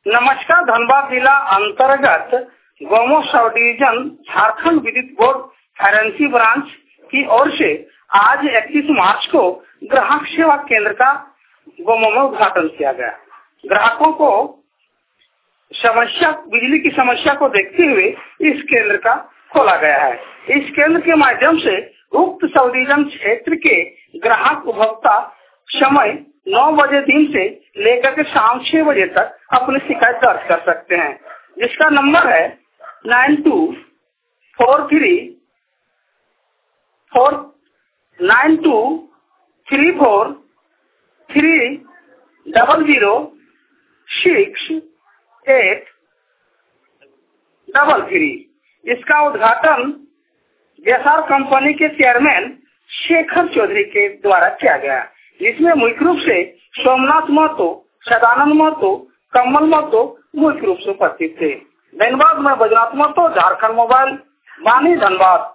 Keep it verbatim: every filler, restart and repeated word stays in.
नमस्कार। धनबाद जिला अंतर्गत गोमो सब डिवीजन झारखंड विद्युत बोर्ड फाइनेंसी ब्रांच की ओर से आज इकतीस मार्च को ग्राहक सेवा केंद्र का गोमो में उद्घाटन किया गया। ग्राहकों को समस्या बिजली की समस्या को देखते हुए इस केंद्र का खोला गया है। इस केंद्र के माध्यम से उक्त सब डिवीजन क्षेत्र के ग्राहक उपभोक्ता समय नौ बजे दिन से लेकर के शाम छह बजे तक अपनी शिकायत दर्ज कर सकते हैं, जिसका नंबर है nine two four three four nine two three four three double zero six eight double three. इसका उद्घाटन बेसार कंपनी के चेयरमैन शेखर चौधरी के द्वारा किया गया, जिसमें मुख्य रूप से सोमनाथ महतो, सदानंद महतो, कमल महतो मुख्य रूप से उपस्थित थे। धनबाद में बजनाथ महतो, झारखंड मोबाइल, वाणी, धनबाद।